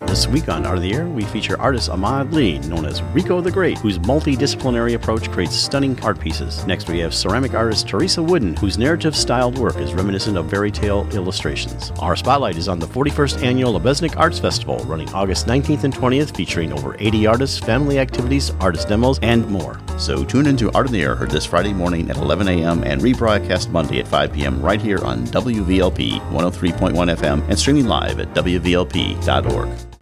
This week on Art of the Air, we feature artist Ahmad Lee, known as Rico the Great, whose multidisciplinary approach creates stunning art pieces. Next, we have ceramic artist Teresa Wooden, whose narrative-styled work is reminiscent of fairy tale illustrations. Our spotlight is on the 41st Annual Lebesnick Arts Festival, running August 19th and 20th, featuring over 80 artists, family activities, artist demos, and more. So tune into Art of the Air, heard this Friday morning at 11 a.m. and rebroadcast Monday at 5 p.m. right here on WVLP 103.1 FM and streaming live at WVLP.org.